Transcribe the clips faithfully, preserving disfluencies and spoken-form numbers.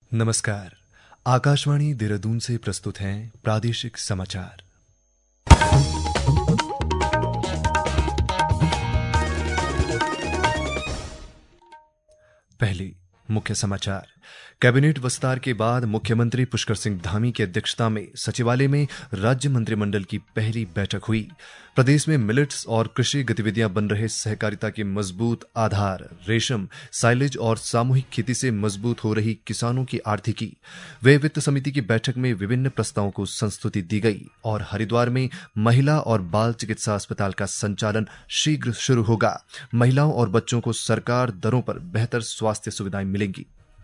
नमस्कार। आकाशवाणी देहरादून से प्रस्तुत हैं प्रादेशिक समाचार। पहले मुख्य समाचार। कैबिनेट विस्तार के बाद मुख्यमंत्री पुष्कर सिंह धामी की अध्यक्षता में सचिवालय में राज्य मंत्रिमंडल की पहली बैठक हुई। प्रदेश में मिलेट्स और कृषि गतिविधियां बन रहे सहकारिता के मजबूत आधार, रेशम, साइलेज और सामूहिक खेती से मजबूत हो रही किसानों की आर्थिकी। वे वित्त समिति की बैठक में विभिन्न प्रस्तावों को संस्तुति दी गई और हरिद्वार में महिला और बाल चिकित्सा अस्पताल का संचालन शीघ्र शुरू होगा। महिलाओं और बच्चों को सरकार दरों पर बेहतर स्वास्थ्य सुविधाएं मिलेंगी।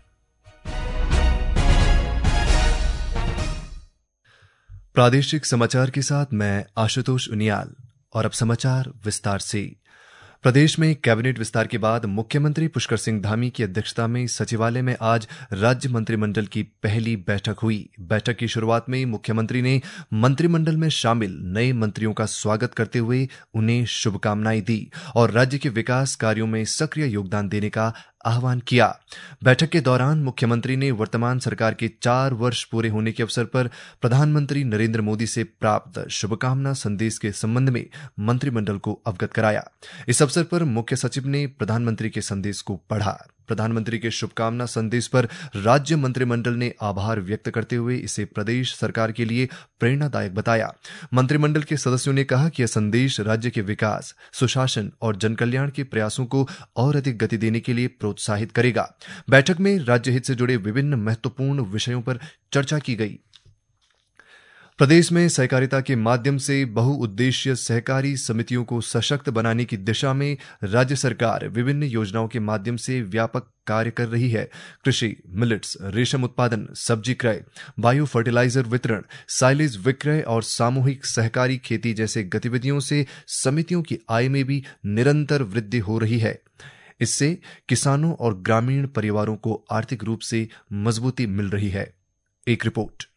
प्रादेशिक समाचार के साथ मैं आशुतोष उनियाल। और अब समाचार विस्तार से। प्रदेश में कैबिनेट विस्तार के बाद मुख्यमंत्री पुष्कर सिंह धामी की अध्यक्षता में सचिवालय में आज राज्य मंत्रिमंडल की पहली बैठक हुई। बैठक की शुरुआत में मुख्यमंत्री ने मंत्रिमंडल में शामिल नए मंत्रियों का स्वागत करते हुए उन्हें शुभकामनाएं दी और राज्य के विकास कार्यों में सक्रिय योगदान देने का आह्वान किया। बैठक के दौरान मुख्यमंत्री ने वर्तमान सरकार के चार वर्ष पूरे होने के अवसर पर प्रधानमंत्री नरेंद्र मोदी से प्राप्त शुभकामना संदेश के संबंध में मंत्रिमंडल को अवगत कराया। इस अवसर पर मुख्य सचिव ने प्रधानमंत्री के संदेश को पढ़ा। प्रधानमंत्री के शुभकामना संदेश पर राज्य मंत्रिमंडल ने आभार व्यक्त करते हुए इसे प्रदेश सरकार के लिए प्रेरणादायक बताया। मंत्रिमंडल के सदस्यों ने कहा कि यह संदेश राज्य के विकास, सुशासन और जनकल्याण के प्रयासों को और अधिक गति देने के लिए प्रोत्साहित करेगा। बैठक में राज्य हित से जुड़े विभिन्न महत्वपूर्ण विषयों पर चर्चा की गई। प्रदेश में सहकारिता के माध्यम से बहुउद्देशीय सहकारी समितियों को सशक्त बनाने की दिशा में राज्य सरकार विभिन्न योजनाओं के माध्यम से व्यापक कार्य कर रही है। कृषि, मिलेट्स, रेशम उत्पादन, सब्जी क्रय, बायो फर्टिलाइजर वितरण, साइलेज विक्रय और सामूहिक सहकारी खेती जैसे गतिविधियों से समितियों की आय में भी निरंतर वृद्धि हो रही है। इससे किसानों और ग्रामीण परिवारों को आर्थिक रूप से मजबूती मिल रही है। एक रिपोर्ट।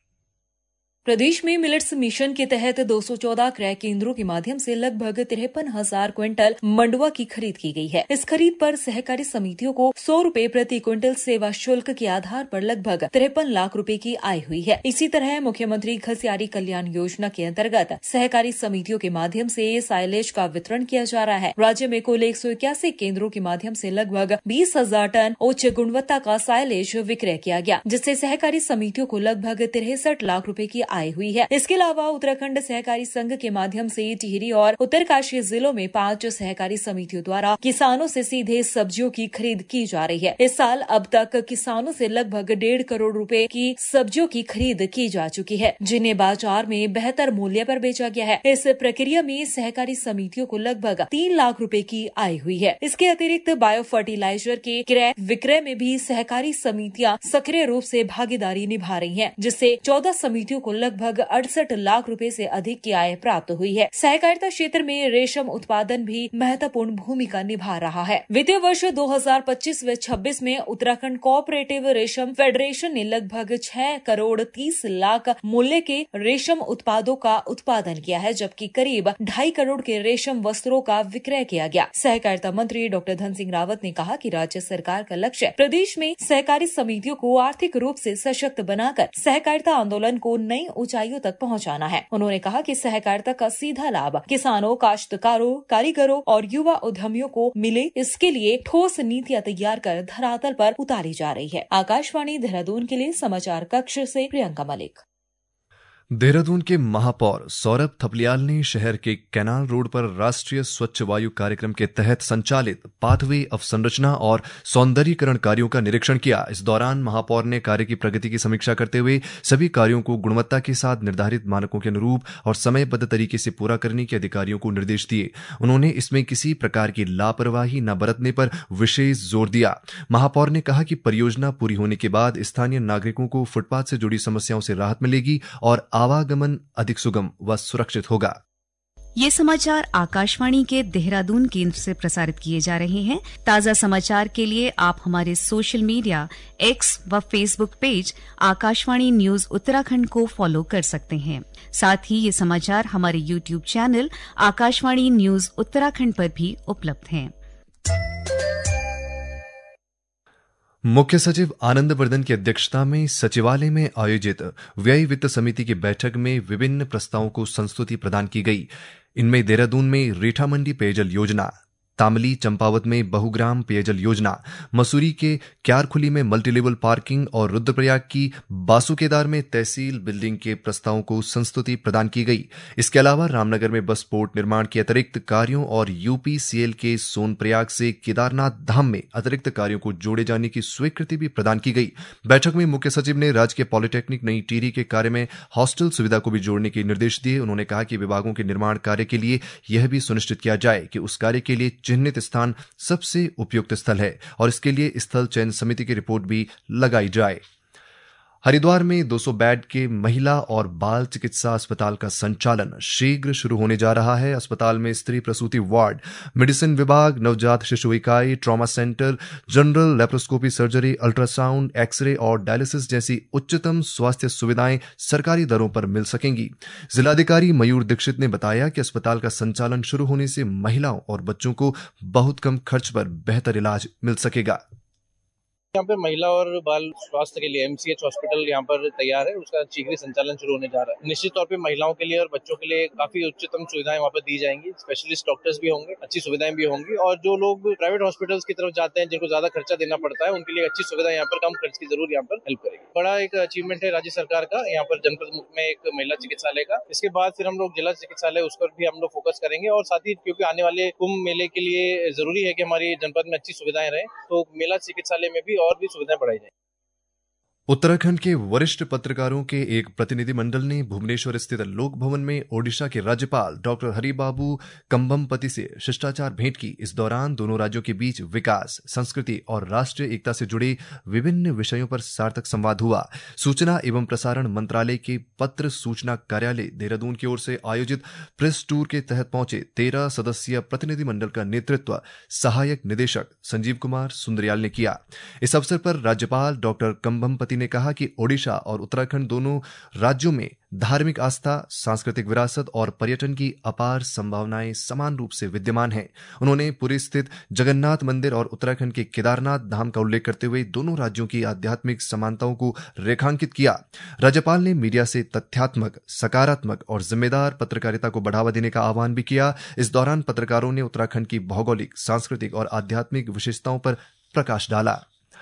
प्रदेश में मिलेट्स मिशन के तहत दो सौ चौदह क्रय केंद्रों के माध्यम से लगभग तिरपन हजार क्विंटल मंडुआ की खरीद की गई है। इस खरीद पर सहकारी समितियों को सौ रूपये प्रति क्विंटल सेवा शुल्क के आधार पर लगभग तिरपन लाख रुपए की आय हुई है। इसी तरह मुख्यमंत्री घसियारी कल्याण योजना के अंतर्गत सहकारी समितियों के माध्यम से साइलेज का वितरण किया जा रहा है। राज्य में कुल एक सौ इक्यासी केंद्रों के माध्यम से लगभग बीस हजार टन उच्च गुणवत्ता का साइलेज विक्रय किया गया, जिससे सहकारी समितियों को लगभग तिरसठ लाख रूपये की आय हुई है। इसके अलावा उत्तराखंड सहकारी संघ के माध्यम से टिहरी और उत्तरकाशी जिलों में पांच सहकारी समितियों द्वारा किसानों से सीधे सब्जियों की खरीद की जा रही है। इस साल अब तक किसानों से लगभग डेढ़ करोड़ रुपए की सब्जियों की खरीद की जा चुकी है, जिन्हें बाजार में बेहतर मूल्य पर बेचा गया है। इस प्रक्रिया में सहकारी समितियों को लगभग तीन लाख रुपए की आय हुई है। इसके अतिरिक्त बायो फर्टिलाइजर के क्रय विक्रय में भी सहकारी समितियां सक्रिय रूप से भागीदारी निभा रही है, जिससे चौदह समितियों को लगभग अड़सठ लाख रुपए से अधिक की आय प्राप्त हुई है। सहकारिता क्षेत्र में रेशम उत्पादन भी महत्वपूर्ण भूमिका निभा रहा है। वित्तीय वर्ष दो हजार पच्चीस व छब्बीस में उत्तराखंड कोऑपरेटिव रेशम फेडरेशन ने लगभग छह करोड़ तीस लाख मूल्य के रेशम उत्पादों का उत्पादन किया है, जबकि करीब ढाई करोड़ के रेशम वस्त्रों का विक्रय किया गया। सहकारिता मंत्री डॉक्टर धन सिंह रावत ने कहा कि राज्य सरकार का लक्ष्य प्रदेश में सहकारी समितियों को आर्थिक रूप से सशक्त बनाकर सहकारिता आंदोलन को नई ऊंचाइयों तक पहुंचाना है। उन्होंने कहा कि सहकारिता का सीधा लाभ किसानों, काश्तकारों, कारीगरों और युवा उद्यमियों को मिले, इसके लिए ठोस नीतियां तैयार कर धरातल पर उतारी जा रही है। आकाशवाणी देहरादून के लिए समाचार कक्ष से प्रियंका मलिक। देहरादून के महापौर सौरभ थपलियाल ने शहर के कैनाल रोड पर राष्ट्रीय स्वच्छ वायु कार्यक्रम के तहत संचालित पाथवे अवसंरचना और सौंदर्यीकरण कार्यों का निरीक्षण किया। इस दौरान महापौर ने कार्य की प्रगति की समीक्षा करते हुए सभी कार्यों को गुणवत्ता के साथ निर्धारित मानकों के अनुरूप और समयबद्ध तरीके से पूरा करने के अधिकारियों को निर्देश दिए। उन्होंने इसमें किसी प्रकार की लापरवाही न बरतने पर विशेष जोर दिया। महापौर ने कहा कि परियोजना पूरी होने के बाद स्थानीय नागरिकों को फुटपाथ से जुड़ी समस्याओं से राहत मिलेगी और आवागमन अधिक सुगम व सुरक्षित होगा। ये समाचार आकाशवाणी के देहरादून केंद्र से प्रसारित किए जा रहे हैं। ताजा समाचार के लिए आप हमारे सोशल मीडिया एक्स व Facebook page Akashvani news Uttarakhand को फॉलो कर सकते हैं। साथ ही ये समाचार हमारे YouTube channel Akashvani news Uttarakhand पर भी उपलब्ध हैं। मुख्य सचिव आनंद वर्धन की अध्यक्षता में सचिवालय में आयोजित व्यय वित्त समिति की बैठक में विभिन्न प्रस्तावों को संस्तुति प्रदान की गई। इनमें देहरादून में रीठा मंडी पेयजल योजना, तामली चंपावत में बहुग्राम पेयजल योजना, मसूरी के क्यारखुली में मल्टीलेवल पार्किंग और रुद्रप्रयाग की बासुकेदार में तहसील बिल्डिंग के प्रस्तावों को संस्तुति प्रदान की गई। इसके अलावा रामनगर में बस पोर्ट निर्माण के अतिरिक्त कार्यों और यूपीसीएल के सोनप्रयाग से केदारनाथ धाम में अतिरिक्त कार्यों को जोड़े जाने की स्वीकृति भी प्रदान की गई। बैठक में मुख्य सचिव ने राज्य के पॉलिटेक्निक नई टिहरी के कार्य में हॉस्टल सुविधा को भी जोड़ने के निर्देश दिए। उन्होंने कहा कि विभागों के निर्माण कार्य के लिए यह भी सुनिश्चित किया जाए कि उस कार्य के लिए चिन्हित स्थान सबसे उपयुक्त स्थल है और इसके लिए स्थल चयन समिति की रिपोर्ट भी लगाई जाए। हरिद्वार में दो सौ बेड के महिला और बाल चिकित्सा अस्पताल का संचालन शीघ्र शुरू होने जा रहा है। अस्पताल में स्त्री प्रसूति वार्ड, मेडिसिन विभाग, नवजात शिशु इकाई, trauma centre, general laparoscopy surgery, ultrasound, X-ray और डायलिसिस जैसी उच्चतम स्वास्थ्य सुविधाएं सरकारी दरों पर मिल सकेंगी। जिलाधिकारी मयूर दीक्षित ने बताया कि अस्पताल का संचालन शुरू होने से महिलाओं और बच्चों को बहुत कम खर्च पर बेहतर इलाज मिल सकेगा। यहाँ पे महिला और बाल स्वास्थ्य के लिए एमसीएच हॉस्पिटल यहाँ पर तैयार है, उसका शीघ्र संचालन शुरू होने जा रहा है। निश्चित तौर पे महिलाओं के लिए और बच्चों के लिए काफी उच्चतम सुविधाएं वहाँ पर दी जाएंगी। स्पेशलिस्ट डॉक्टर्स भी होंगे, अच्छी सुविधाएं भी होंगी और जो लोग प्राइवेट हॉस्पिटल्स की तरफ जाते हैं जिनको ज्यादा खर्चा देना पड़ता है, उनके लिए अच्छी सुविधा यहाँ पर कम खर्च की जरूर यहाँ पर हेल्प करेगी। बड़ा एक अचीवमेंट है राज्य सरकार का यहाँ पर जनपद मुख्य में एक महिला चिकित्सालय का। इसके बाद फिर हम लोग जिला चिकित्सालय उस पर भी हम लोग फोकस करेंगे और साथ ही क्योंकि आने वाले कुंभ मेले के लिए जरूरी है कि हमारी जनपद में अच्छी सुविधाएं रहें, तो मेला चिकित्सालय में भी और भी सुविधाएं बढ़ाई जाए। उत्तराखंड के वरिष्ठ पत्रकारों के एक प्रतिनिधिमंडल ने भुवनेश्वर स्थित लोक भवन में ओडिशा के राज्यपाल डॉक्टर हरिबाबू कंबमपति से शिष्टाचार भेंट की। इस दौरान दोनों राज्यों के बीच विकास, संस्कृति और राष्ट्रीय एकता से जुड़े विभिन्न विषयों पर सार्थक संवाद हुआ। सूचना एवं प्रसारण मंत्रालय के पत्र सूचना कार्यालय देहरादून की ओर से आयोजित प्रेस टूर के तहत पहुंचे तेरह सदस्यीय प्रतिनिधिमंडल का नेतृत्व सहायक निदेशक संजीव कुमार सुंदरियाल ने किया। इस अवसर पर राज्यपाल डॉक्टर कंबमपति ने कहा कि ओडिशा और उत्तराखंड दोनों राज्यों में धार्मिक आस्था, सांस्कृतिक विरासत और पर्यटन की अपार संभावनाएं समान रूप से विद्यमान हैं। उन्होंने पुरी स्थित जगन्नाथ मंदिर और उत्तराखंड के केदारनाथ धाम का उल्लेख करते हुए दोनों राज्यों की आध्यात्मिक समानताओं को रेखांकित किया। राज्यपाल ने मीडिया से तथ्यात्मक, सकारात्मक और जिम्मेदार पत्रकारिता को बढ़ावा देने का आह्वान भी किया। इस दौरान पत्रकारों ने उत्तराखंड की भौगोलिक, सांस्कृतिक और आध्यात्मिक विशेषताओं पर प्रकाश डाला।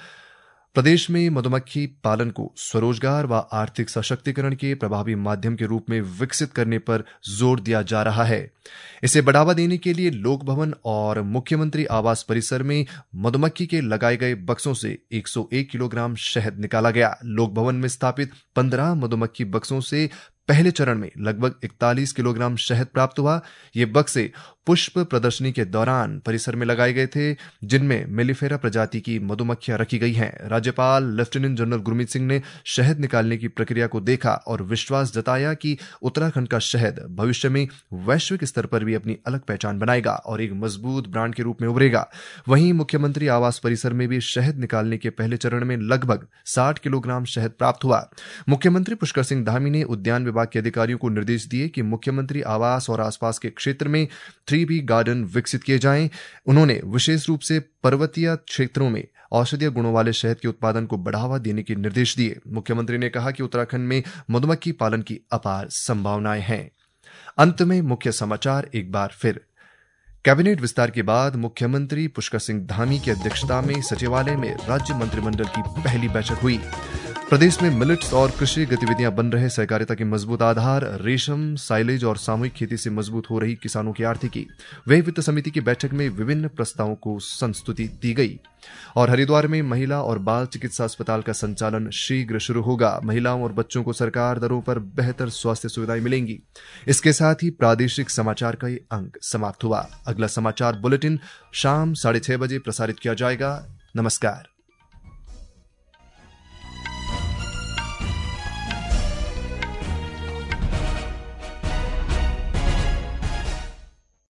प्रदेश में मधुमक्खी पालन को स्वरोजगार व आर्थिक सशक्तिकरण के प्रभावी माध्यम के रूप में विकसित करने पर जोर दिया जा रहा है। इसे बढ़ावा देने के लिए लोक भवन और मुख्यमंत्री आवास परिसर में मधुमक्खी के लगाए गए बक्सों से एक सौ एक किलोग्राम शहद निकाला गया। लोक भवन में स्थापित पंद्रह मधुमक्खी बक्सों से पहले चरण में लगभग इकतालीस किलोग्राम शहद प्राप्त हुआ। ये बक्से पुष्प प्रदर्शनी के दौरान परिसर में लगाए गए थे, जिनमें मेलिफेरा प्रजाति की मधुमक्खियां रखी गई हैं। राज्यपाल लेफ्टिनेंट जनरल गुरमीत सिंह ने शहद निकालने की प्रक्रिया को देखा और विश्वास जताया कि उत्तराखंड का शहद भविष्य में वैश्विक स्तर पर भी अपनी अलग पहचान बनाएगा और एक मजबूत ब्रांड के रूप में उभरेगा। वहीं मुख्यमंत्री आवास परिसर में भी शहद निकालने के पहले चरण में लगभग साठ किलोग्राम शहद प्राप्त हुआ। मुख्यमंत्री पुष्कर सिंह धामी ने उद्यान विभाग के अधिकारियों को निर्देश दिए कि मुख्यमंत्री आवास और आसपास के क्षेत्र में थ्री बी गार्डन विकसित किए जाएं। उन्होंने विशेष रूप से पर्वतीय क्षेत्रों में औषधीय गुणों वाले शहद के उत्पादन को बढ़ावा देने के निर्देश दिए। मुख्यमंत्री ने कहा कि उत्तराखंड में मधुमक्खी पालन की अपार संभावनाएं हैं। अंत में मुख्य समाचार एक बार फिर। कैबिनेट विस्तार के बाद मुख्यमंत्री पुष्कर सिंह धामी की अध्यक्षता में सचिवालय में राज्य मंत्रिमंडल की पहली बैठक हुई। प्रदेश में मिलेट्स और कृषि गतिविधियां बन रहे सहकारिता के मजबूत आधार, रेशम, साइलेज और सामूहिक खेती से मजबूत हो रही किसानों की आर्थिकी। व्यय वित्त समिति की बैठक में विभिन्न प्रस्तावों को संस्तुति दी गई। और हरिद्वार में महिला और बाल चिकित्सा अस्पताल का संचालन शीघ्र शुरू होगा। महिलाओं और बच्चों को सरकार दरों पर बेहतर स्वास्थ्य सुविधाएं मिलेंगी। इसके साथ ही प्रादेशिक समाचार का ये अंक समाप्त हुआ। अगला समाचार बुलेटिन शाम साढ़े छह बजे प्रसारित किया जाएगा। नमस्कार।